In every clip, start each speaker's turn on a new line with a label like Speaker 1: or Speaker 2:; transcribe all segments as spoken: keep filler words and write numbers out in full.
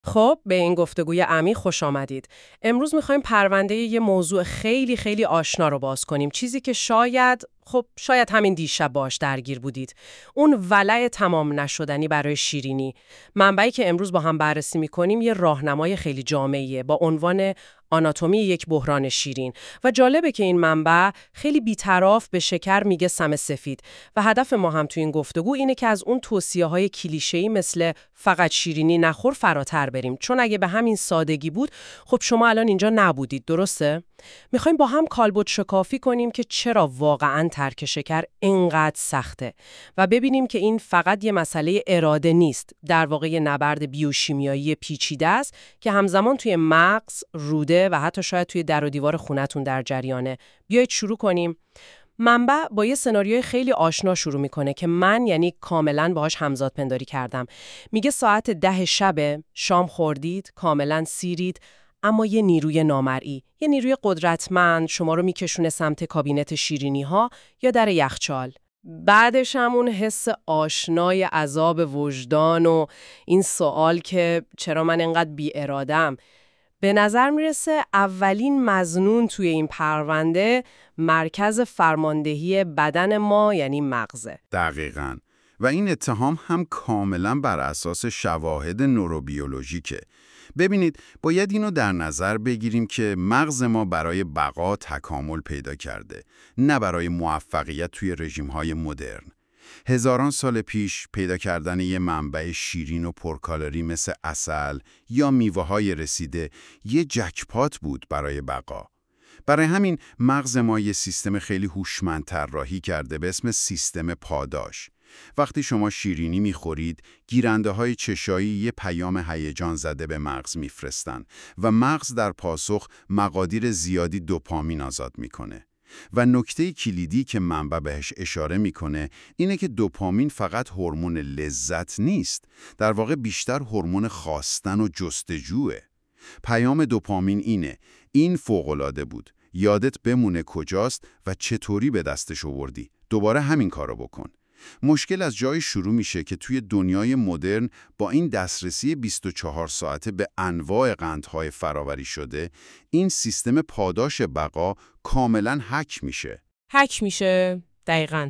Speaker 1: خب به این گفتگوی عمیق خوش آمدید. امروز میخوایم پرونده یه موضوع خیلی خیلی آشنا رو باز کنیم. چیزی که شاید، خب شاید همین دیشب باش درگیر بودید. اون ولع تمام نشدنی برای شیرینی. منبعی که امروز با هم بررسی میکنیم یه راهنمای خیلی جامعیه با عنوان آناتومی یک بحران شیرین و جالبه که این منبع خیلی بی‌طرف به شکر میگه سم سفید و هدف ما هم تو این گفتگو اینه که از اون توصیه‌های کلیشه‌ای مثل فقط شیرینی نخور فراتر بریم، چون اگه به همین سادگی بود خب شما الان اینجا نبودید، درسته؟ میخوایم با هم کالبد شکافی کنیم که چرا واقعاً ترک شکر اینقدر سخته و ببینیم که این فقط یه مسئله اراده نیست، در واقع یه نبرد بیوشیمیایی پیچیده است که همزمان توی مغز، روده و حتی شاید توی در و دیوار خونتون در جریانه. بیایید شروع کنیم. منبع با یه سناریوی خیلی آشنا شروع میکنه که من یعنی کاملاً باهاش همزاد پنداری کردم. میگه ساعت ده شب، شام خوردید، کاملاً سیرید، اما یه نیروی نامرئی، یه نیروی قدرتمند شما رو میکشونه سمت کابینت شیرینی ها یا در یخچال. بعدش همون حس آشنای عذاب وجدان و این سوال که چرا من اینقدر بی ارادم. به نظر میرسه اولین مظنون توی این پرونده مرکز فرماندهی بدن ما یعنی مغزه.
Speaker 2: دقیقاً. و این اتهام هم کاملاً بر اساس شواهد نوروبیولوژیکه. ببینید، باید اینو در نظر بگیریم که مغز ما برای بقا تکامل پیدا کرده، نه برای موفقیت توی رژیم‌های مدرن. هزاران سال پیش پیدا کردن یه منبع شیرین و پرکالری مثل عسل یا میوه‌های رسیده یه جکپات بود برای بقا. برای همین مغز ما یه سیستم خیلی هوشمندتر راهی کرده به اسم سیستم پاداش. وقتی شما شیرینی میخورید، گیرنده‌های چشایی یه پیام هیجان زده به مغز میفرستن و مغز در پاسخ مقادیر زیادی دوپامین آزاد میکنه. و نکته کلیدی که منبع بهش اشاره میکنه اینه که دوپامین فقط هورمون لذت نیست، در واقع بیشتر هورمون خواستن و جستجوه. پیام دوپامین اینه: این فوق‌العاده بود، یادت بمونه کجاست و چطوری به دستش آوردی، دوباره همین کارو بکن. مشکل از جای شروع میشه که توی دنیای مدرن با این دسترسی بیست و چهار ساعته به انواع قندهای فراوری شده، این سیستم پاداش بقا کاملا هک میشه.
Speaker 1: هک میشه، دقیقاً.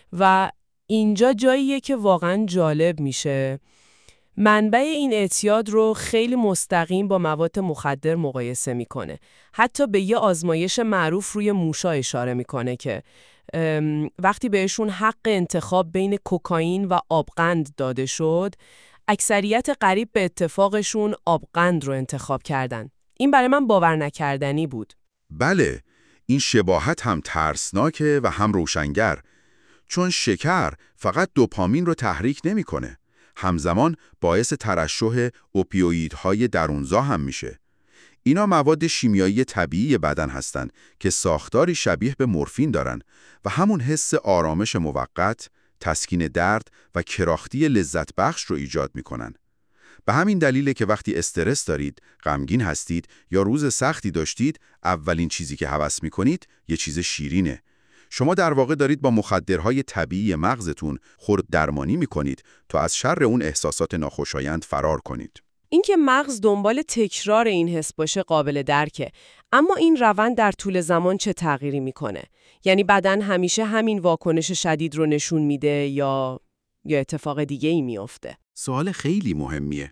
Speaker 1: و اینجا جاییه که واقعاً جالب میشه. منبع این اعتیاد رو خیلی مستقیم با مواد مخدر مقایسه میکنه. حتی به یه آزمایش معروف روی موشا اشاره میکنه که وقتی بهشون حق انتخاب بین کوکائین و آبقند داده شد، اکثریت قریب به اتفاقشون آبقند رو انتخاب کردن. این برای من باور نکردنی بود.
Speaker 3: بله، این شباهت هم ترسناکه و هم روشنگر، چون شکر فقط دوپامین رو تحریک نمیکنه، همزمان باعث ترشح اوپیوئیدهای درونزا هم میشه. اینا مواد شیمیایی طبیعی بدن هستن که ساختاری شبیه به مورفین دارن و همون حس آرامش موقت، تسکین درد و کراختی لذت بخش رو ایجاد میکنن. به همین دلیله که وقتی استرس دارید، غمگین هستید یا روز سختی داشتید، اولین چیزی که هوس میکنید یه چیز شیرینه. شما در واقع دارید با مخدرهای طبیعی مغزتون خرد درمانی میکنید تا از شر اون احساسات ناخوشایند فرار کنید.
Speaker 1: اینکه مغز دنبال تکرار این حس باشه قابل درکه، اما این روند در طول زمان چه تغییری میکنه؟ یعنی بدن همیشه همین واکنش شدید رو نشون میده یا یا اتفاق دیگه ای میفته؟
Speaker 3: سوال خیلی مهمیه.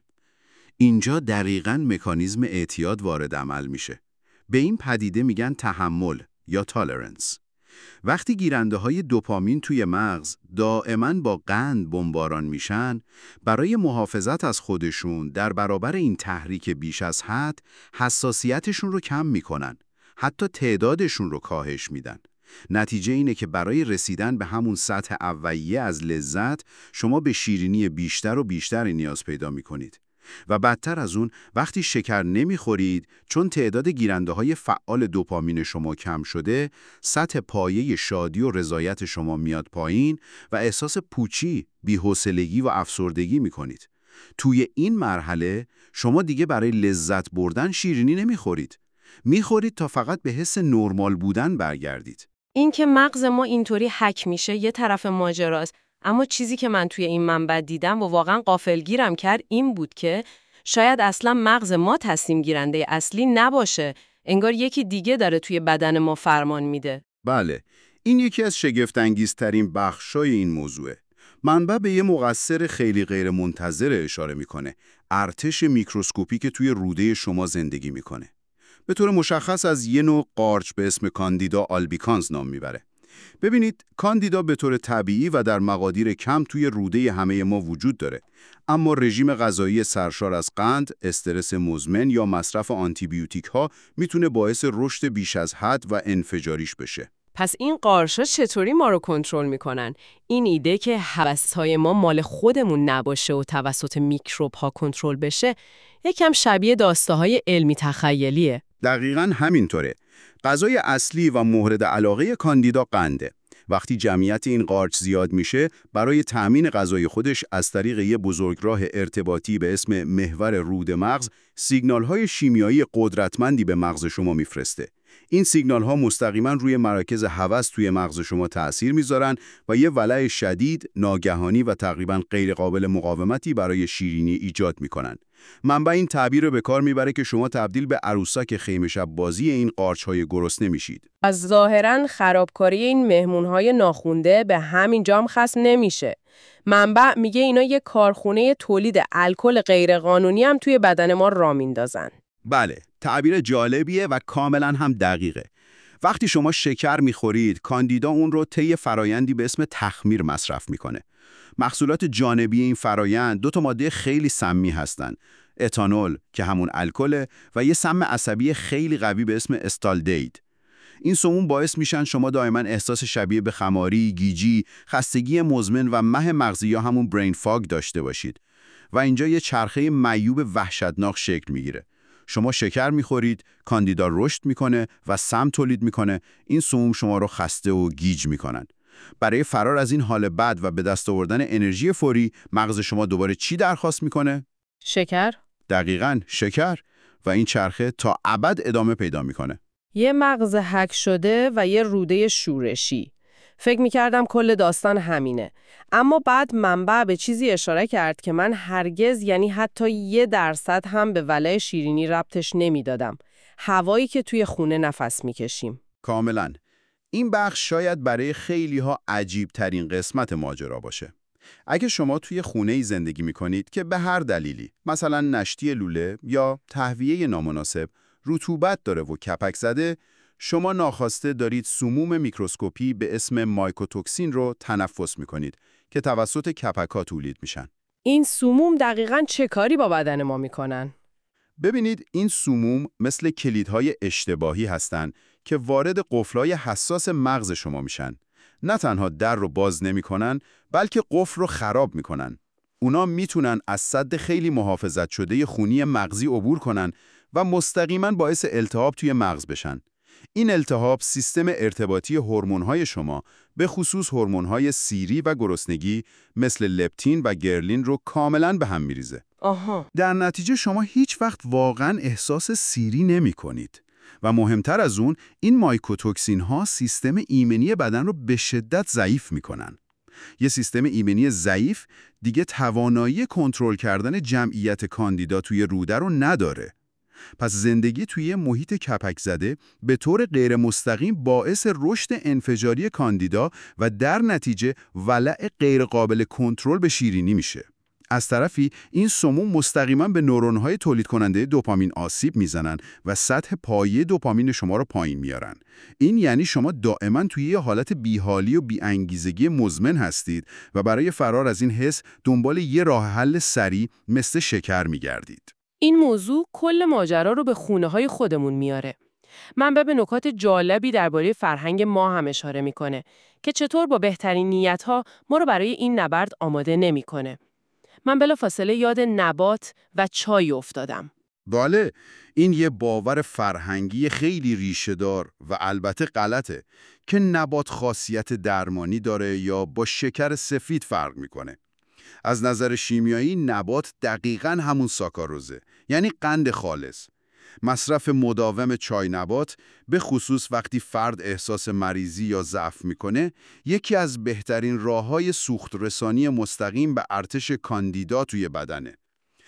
Speaker 3: اینجا دقیقاً مکانیزم اعتیاد وارد عمل میشه. به این پدیده میگن تحمل یا تالرنس. وقتی گیرنده های دوپامین توی مغز دائما با قند بمباران میشن، برای محافظت از خودشون در برابر این تحریک بیش از حد، حساسیتشون رو کم میکنن، حتی تعدادشون رو کاهش میدن. نتیجه اینه که برای رسیدن به همون سطح اولیه از لذت، شما به شیرینی بیشتر و بیشتری نیاز پیدا میکنید. و بدتر از اون، وقتی شکر نمیخورید، چون تعداد گیرنده های فعال دوپامین شما کم شده، سطح پایه شادی و رضایت شما میاد پایین و احساس پوچی، بی‌حوصلگی و افسردگی میکنید. توی این مرحله شما دیگه برای لذت بردن شیرینی نمیخورید. میخورید تا فقط به حس نرمال بودن برگردید.
Speaker 1: این که مغز ما اینطوری هک میشه یه طرف ماجراست، اما چیزی که من توی این منبع دیدم و واقعا غافلگیرم کرد این بود که شاید اصلا مغز ما تصمیم گیرنده اصلی نباشه. انگار یکی دیگه داره توی بدن ما فرمان میده.
Speaker 3: بله، این یکی از شگفت‌انگیزترین بخشای این موضوعه. منبع به یه مقصر خیلی غیر منتظره اشاره میکنه. ارتش میکروسکوپی که توی روده شما زندگی میکنه. به طور مشخص از یه نوع قارچ به اسم کاندیدا آلبیکانز نام میبره. ببینید، کاندیدا به طور طبیعی و در مقادیر کم توی روده همه ما وجود داره. اما رژیم غذایی سرشار از قند، استرس مزمن یا مصرف آنتیبیوتیک ها میتونه باعث رشد بیش از حد و انفجاریش بشه.
Speaker 1: پس این قارچ‌ها چطوری ما رو کنترل میکنن؟ این ایده که هوس‌های ما مال خودمون نباشه و توسط میکروب‌ها کنترل بشه، یکم شبیه داستان‌های علمی تخیلیه.
Speaker 3: دقیقاً همینطوره. غذای اصلی و مورد علاقه کاندیدا قنده. وقتی جمعیت این قارچ زیاد میشه، برای تأمین غذای خودش از طریق یه بزرگراه ارتباطی به اسم محور رود مغز، سیگنال‌های شیمیایی قدرتمندی به مغز شما میفرسته. این سیگنال‌ها مستقیما روی مراکز هوس توی مغز شما تأثیر میذارن و یه ولع شدید، ناگهانی و تقریباً غیر قابل مقاومتی برای شیرینی ایجاد میکنن. منبع این تعبیر رو به کار میبره که شما تبدیل به عروسک خیمه شب بازی این قارچ‌های گرسنه میشید.
Speaker 1: از ظاهراً خرابکاری این مهمون‌های ناخونده به همین جام ختم نمیشه. منبع میگه اینا یه کارخونه تولید الکل غیرقانونی هم توی بدن ما راه میندازن.
Speaker 3: بله، تعبیر جالبیه و کاملا هم دقیقه. وقتی شما شکر میخورید، کاندیدا اون رو طی فرایندی به اسم تخمیر مصرف میکنه. محصولات جانبی این فرایند دو تا ماده خیلی سمی هستن. اتانول که همون الکل و یه سم عصبی خیلی قوی به اسم استالدهید. این سموم باعث میشن شما دائما احساس شبیه به خماری، گیجی، خستگی مزمن و مه مغزی یا همون برین فاگ داشته باشید. و اینجا یه چرخه معیوب وحشتناک شکل میگیره. شما شکر میخورید، کاندیدا رشد میکنه و سم تولید میکنه. این سموم شما رو خسته و گیج میکنن. برای فرار از این حال بد و به دست آوردن انرژی فوری، مغز شما دوباره چی درخواست میکنه؟
Speaker 1: شکر؟
Speaker 3: دقیقاً شکر. و این چرخه تا ابد ادامه پیدا میکنه.
Speaker 1: یه مغز هک شده و یه روده شورشی. فکر میکردم کل داستان همینه. اما بعد منبع به چیزی اشاره کرد که من هرگز، یعنی حتی یه درصد هم به ولع شیرینی ربطش نمیدادم. هوایی که توی خونه نفس میکشیم.
Speaker 3: کاملاً. این بخش شاید برای خیلی ها عجیب ترین قسمت ماجرا باشه. اگه شما توی خونه‌ای زندگی میکنید که به هر دلیلی، مثلا نشتی لوله یا تهویه نامناسب، رطوبت داره و کپک زده، شما ناخواسته دارید سموم میکروسکوپی به اسم مایکوتوکسین رو تنفس میکنید که توسط کپک‌ها تولید میشن.
Speaker 1: این سموم دقیقاً چه کاری با بدن ما میکنن؟
Speaker 3: ببینید، این سموم مثل کلیدهای اشتباهی هستن که وارد قفل‌های حساس مغز شما میشن. نه تنها در رو باز نمی‌کنن، بلکه قفل رو خراب می‌کنن. اونا میتونن از سد خیلی محافظت شده خونی مغزی عبور کنن و مستقیما باعث التهاب توی مغز بشن. این التهاب سیستم ارتباطی هورمون‌های شما، به خصوص هورمون‌های سیری و گرسنگی مثل لپتین و گرلین رو کاملاً به هم می‌ریزه.
Speaker 1: آها.
Speaker 3: در نتیجه شما هیچ وقت واقعاً احساس سیری نمی‌کنید. و مهمتر از اون، این مایکوتوکسین ها سیستم ایمنی بدن رو به شدت ضعیف میکنن. یه سیستم ایمنی ضعیف دیگه توانایی کنترل کردن جمعیت کاندیدا توی روده رو نداره. پس زندگی توی محیط کپک زده به طور غیر مستقیم باعث رشد انفجاری کاندیدا و در نتیجه ولع غیر قابل کنترل به شیرینی میشه. از طرفی این سموم مستقیما به نورون‌های تولید کننده دوپامین آسیب میزنن و سطح پایه دوپامین شما رو پایین میارن. این یعنی شما دائما توی یه حالت بیحالی و بی‌انگیزگی مزمن هستید و برای فرار از این حس دنبال یه راه حل سریع مثل شکر میگردید.
Speaker 1: این موضوع کل ماجرا رو به خونه‌های خودمون میاره. منبع به نکات جالبی درباره فرهنگ ما هم اشاره میکنه که چطور با بهترین نیت‌ها ما رو برای این نبرد آماده نمیکنه. من بلافاصله یاد نبات و چای افتادم.
Speaker 3: بله، این یه باور فرهنگی خیلی ریشه‌دار و البته غلطه که نبات خاصیت درمانی داره یا با شکر سفید فرق میکنه. از نظر شیمیایی نبات دقیقاً همون ساکاروزه، یعنی قند خالص. مصرف مداوم چای نبات، به خصوص وقتی فرد احساس مریضی یا ضعف میکنه، یکی از بهترین راه‌های سوخت رسانی مستقیم به ارتش کاندیدا توی بدنه.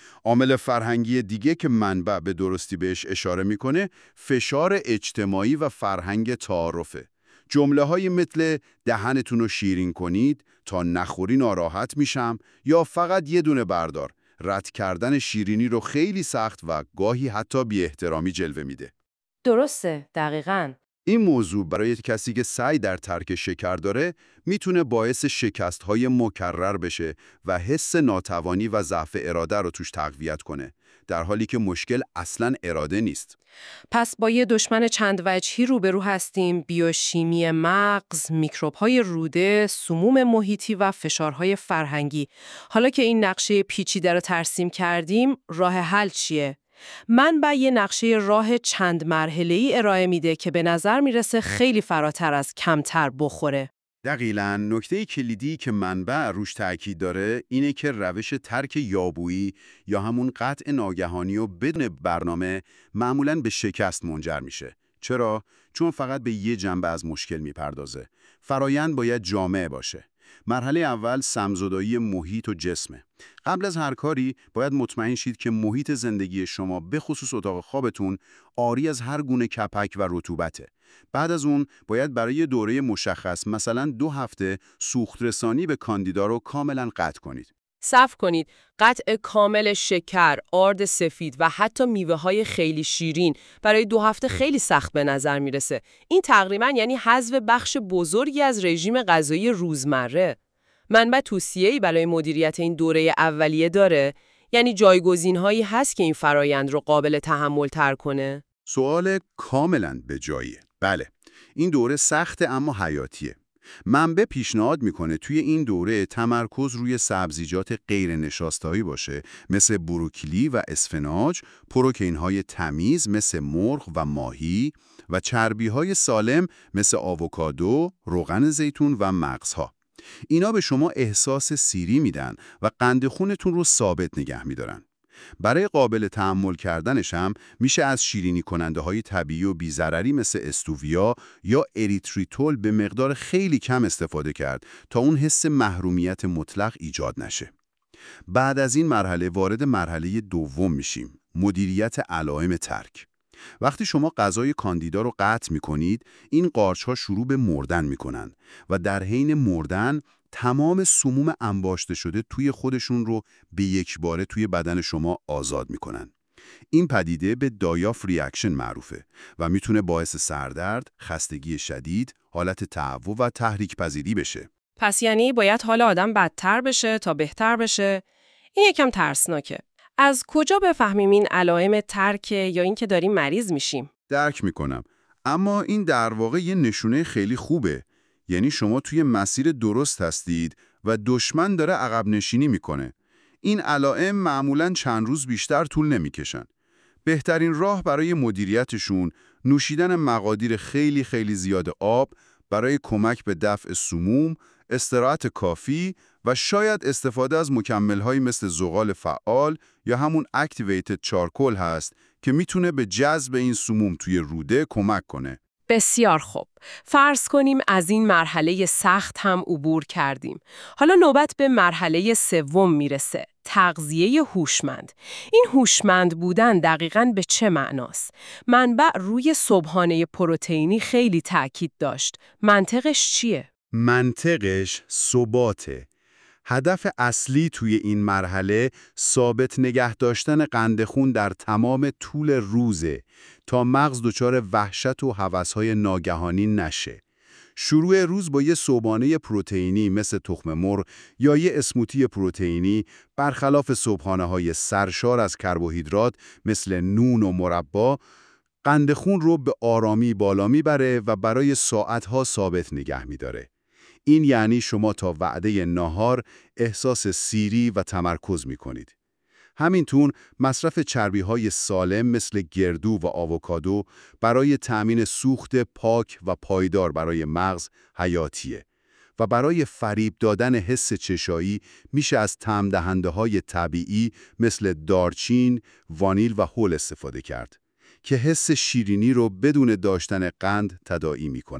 Speaker 2: عامل فرهنگی دیگه که منبع به درستی بهش اشاره میکنه فشار اجتماعی و فرهنگ تعارفه. جمله های مثل دهنتون رو شیرین کنید تا نخوری ناراحت میشم یا فقط یه دونه بردار، رد کردن شیرینی رو خیلی سخت و گاهی حتی بی احترامی جلوه میده.
Speaker 1: درسته، دقیقاً.
Speaker 2: این موضوع برای کسی که سعی در ترک شکر داره میتونه باعث شکست‌های مکرر بشه و حس ناتوانی و ضعف اراده رو توش تقویت کنه، در حالی که مشکل اصلاً اراده نیست.
Speaker 1: پس با یه دشمن چند وجهی روبرو هستیم: بیوشیمی مغز، میکروب‌های روده، سموم محیطی و فشارهای فرهنگی. حالا که این نقشه پیچیده رو ترسیم کردیم، راه حل چیه؟ منبع یه نقشه راه چند مرحله‌ای ارائه میده که به نظر میرسه خیلی فراتر از کمتر بخوره.
Speaker 2: دقیقاً نکته کلیدی که منبع روش تأکید داره اینه که روش ترک یابویی یا همون قطع ناگهانی و بدون برنامه معمولاً به شکست منجر میشه. چرا؟ چون فقط به یه جنبه از مشکل میپردازه. فرایند باید جامع باشه. مرحله اول سمزدایی محیط و جسمه. قبل از هر کاری باید مطمئن شید که محیط زندگی شما به خصوص اتاق خوابتون عاری از هر گونه کپک و رطوبته. بعد از اون باید برای دوره مشخص مثلا دو هفته سوخت رسانی به کاندیدا رو کاملا قطع کنید.
Speaker 1: صبر کنید، قطع کامل شکر، آرد سفید و حتی میوه‌های خیلی شیرین برای دو هفته خیلی سخت به نظر میرسه. این تقریباً یعنی حذف بخش بزرگی از رژیم غذایی روزمره. منبع توصیه‌ای برای مدیریت این دوره اولیه داره؟ یعنی جایگزین‌هایی هست که این فرایند رو قابل تحمل تر کنه؟
Speaker 2: سوال کاملا به جاییه. بله، این دوره سخت اما حیاتیه. منبع پیشنهاد میکنه توی این دوره تمرکز روی سبزیجات غیر نشاسته‌ای باشه، مثل بروکلی و اسفناج، پروتئین‌های تمیز مثل مرغ و ماهی و چربی‌های سالم مثل آووکادو، روغن زیتون و مغزها. اینا به شما احساس سیری میدن و قند خونتون رو ثابت نگه میدارن. برای قابل تحمل کردنش هم میشه از شیرینی کننده های طبیعی و بی‌ضرری مثل استوویا یا اریتریتول به مقدار خیلی کم استفاده کرد تا اون حس محرومیت مطلق ایجاد نشه. بعد از این مرحله وارد مرحله دوم میشیم، مدیریت علائم ترک. وقتی شما غذای کاندیدا رو قطع میکنید، این قارچ‌ها شروع به مردن میکنن و در حین مردن تمام سموم انباشته شده توی خودشون رو به یک باره توی بدن شما آزاد میکنن. این پدیده به دایاف ریاکشن معروفه و میتونه باعث سردرد، خستگی شدید، حالت تهوع و تحریک پذیری بشه.
Speaker 1: پس یعنی باید حال آدم بدتر بشه تا بهتر بشه؟ این یکم ترسناکه. از کجا بفهمیم این علائم ترک یا اینکه داریم مریض میشیم؟
Speaker 2: درک میکنم، اما این در واقع یه نشونه خیلی خوبه. یعنی شما توی مسیر درست هستید و دشمن داره عقب نشینی میکنه. این علائم معمولاً چند روز بیشتر طول نمیکشن. بهترین راه برای مدیریتشون نوشیدن مقادیر خیلی خیلی زیاد آب برای کمک به دفع سموم، استراحت کافی و شاید استفاده از مکمل‌هایی مثل زغال فعال یا همون اکتیویتد چارکول هست که میتونه به جذب این سموم توی روده کمک کنه.
Speaker 1: بسیار خوب. فرض کنیم از این مرحله سخت هم عبور کردیم. حالا نوبت به مرحله سوم میرسه. تغذیه هوشمند. این هوشمند بودن دقیقاً به چه معناست؟ منبع روی صبحانه پروتئینی خیلی تاکید داشت. منطقش چیه؟
Speaker 2: منطقش ثباته. هدف اصلی توی این مرحله ثابت نگه داشتن قند خون در تمام طول روزه تا مغز دچار وحشت و هوس‌های ناگهانی نشه. شروع روز با یه صبحانه پروتئینی مثل تخم مرغ یا یه اسموتی پروتئینی برخلاف صبحانه‌های سرشار از کربوهیدرات مثل نون و مربا، قند خون رو به آرامی بالا میبره و برای ساعتها ثابت نگه میداره. این یعنی شما تا وعده ناهار احساس سیری و تمرکز می کنید. همینطور مصرف چربی‌های سالم مثل گردو و آووکادو برای تأمین سوخت پاک و پایدار برای مغز حیاتیه و برای فریب دادن حس چشایی میشه از طعم دهنده‌های طبیعی مثل دارچین، وانیل و هل استفاده کرد که حس شیرینی رو بدون داشتن قند تداعی میکنن.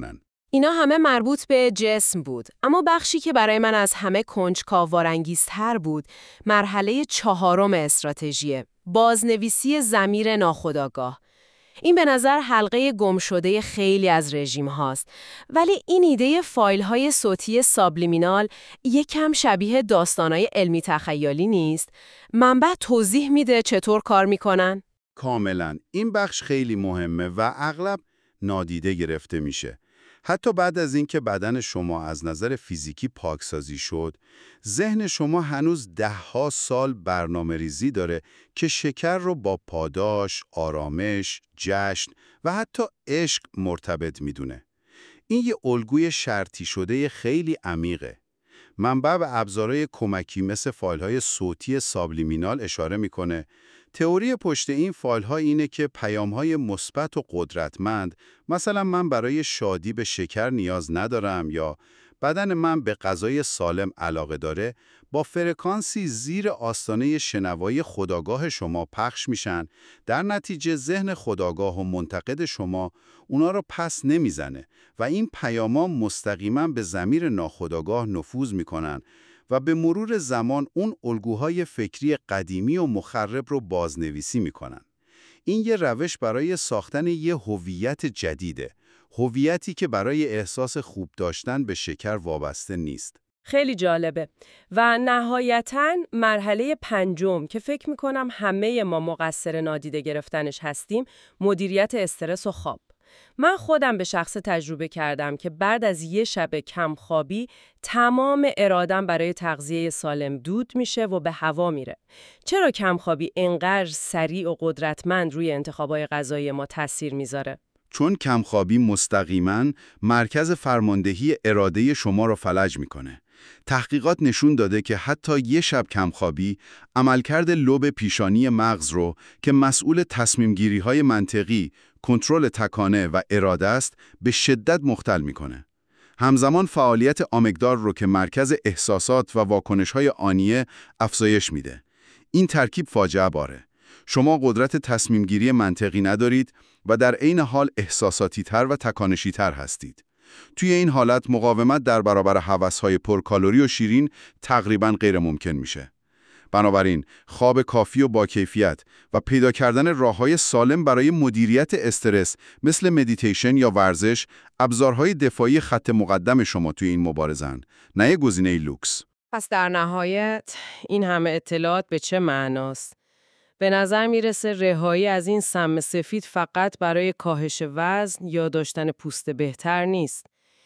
Speaker 1: اینا همه مربوط به جسم بود، اما بخشی که برای من از همه کنجکاوانگیزتر بود، مرحله چهارم استراتژی، بازنویسی ضمیر ناخودآگاه. این به نظر حلقه گم شده خیلی از رژیم هاست، ولی این ایده فایل های صوتی سابلیمینال یکم شبیه داستانای علمی تخیلی نیست؟ منبع توضیح میده چطور کار میکنن؟
Speaker 3: کاملا. این بخش خیلی مهمه و اغلب نادیده گرفته میشه. حتی بعد از اینکه بدن شما از نظر فیزیکی پاکسازی شد، ذهن شما هنوز دهها سال برنامه ریزی داره که شکر رو با پاداش، آرامش، جشن و حتی عشق مرتبط میدونه. این یه الگوی شرطی شده خیلی عمیقه. منبع به ابزارهای کمکی مثل فایل‌های صوتی سابلیمینال اشاره میکنه. تئوری پشت این فایل‌ها اینه که پیام‌های مثبت و قدرتمند، مثلا من برای شادی به شکر نیاز ندارم یا بدن من به غذای سالم علاقه داره، با فرکانسی زیر آستانه شنوایی خودآگاه شما پخش میشن. در نتیجه ذهن خودآگاه و منتقد شما اونا رو پس نمیزنه و این پیاما مستقیما به ضمیر ناخودآگاه نفوذ میکنن و به مرور زمان اون الگوهای فکری قدیمی و مخرب رو بازنویسی میکنن. این یه روش برای ساختن یه هویت جدیده، هویتی که برای احساس خوب داشتن به شکر وابسته نیست.
Speaker 1: خیلی جالبه. و نهایتاً مرحله پنجم که فکر میکنم همه ما مقصر نادیده گرفتنش هستیم، مدیریت استرس و خواب. من خودم به شخص تجربه کردم که بعد از یه شب کمخوابی تمام ارادم برای تغذیه سالم دود میشه و به هوا میره. چرا کمخوابی اینقدر سریع و قدرتمند روی انتخابای غذایی ما تاثیر میذاره؟
Speaker 3: چون کمخوابی مستقیما مرکز فرماندهی اراده شما رو فلج میکنه. تحقیقات نشون داده که حتی یه شب کمخوابی عملکرد لوب پیشانی مغز رو که مسئول تصمیم گیری های منطقی، کنترل تکانه و اراده است به شدت مختل میکنه. همزمان فعالیت آمیگدال رو که مرکز احساسات و واکنش های آنیه افزایش میده. این ترکیب فاجعه باره. شما قدرت تصمیم گیری منطقی ندارید و در عین حال احساساتی تر و تکانشی تر هستید. توی این حالت مقاومت در برابر هوس‌های پرکالری و شیرین تقریباً غیر ممکن میشه. بنابراین خواب کافی و با کیفیت و پیدا کردن راه‌های سالم برای مدیریت استرس مثل مدیتیشن یا ورزش، ابزارهای دفاعی خط مقدم شما توی این مبارزن، نه یه گزینه لوکس.
Speaker 1: پس در نهایت این همه اطلاعات به چه معناست؟ به نظر میرسه رهایی از این سم سفید فقط برای کاهش وزن یا داشتن پوست بهتر نیست.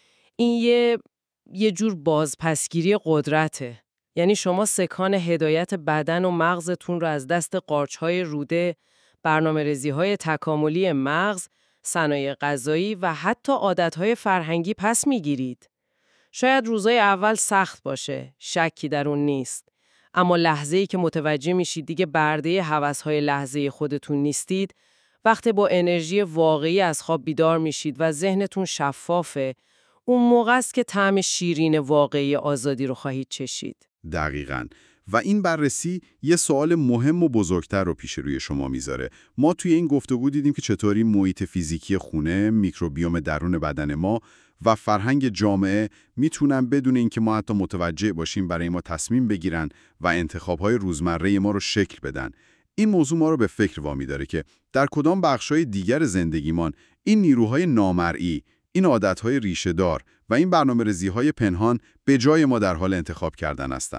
Speaker 1: این یه یه جور بازپسگیری قدرته. یعنی شما سکان هدایت بدن و مغزتون رو از دست قارچ‌های روده، برنامه‌ریزی‌های تکاملی مغز، صنایع غذایی و حتی عادت‌های فرهنگی پس میگیرید. شاید روزای اول سخت باشه، شکی در اون نیست. اما لحظه‌ای که متوجه میشید دیگه برده هوس‌های لحظه خودتون نیستید، وقتی با انرژی واقعی از خواب بیدار میشید و ذهنتون شفافه، اون موقع است که طعم شیرین واقعی آزادی رو خواهید چشید.
Speaker 3: دقیقاً. و این بررسی یه سوال مهم و بزرگتر رو پیش روی شما میذاره. ما توی این گفتگو دیدیم که چطوری محیط فیزیکی خونه، میکروبیوم درون بدن ما و فرهنگ جامعه میتونن بدون اینکه ما حتی متوجه باشیم برای ما تصمیم بگیرن و انتخاب‌های روزمره ما رو شکل بدن. این موضوع ما رو به فکر وامی داره که در کدام بخش‌های دیگر زندگیمان این نیروهای نامرئی، این عادت‌های ریشه‌دار و این برنامه‌ریزی‌های پنهان به جای ما در حال انتخاب کردن هستند.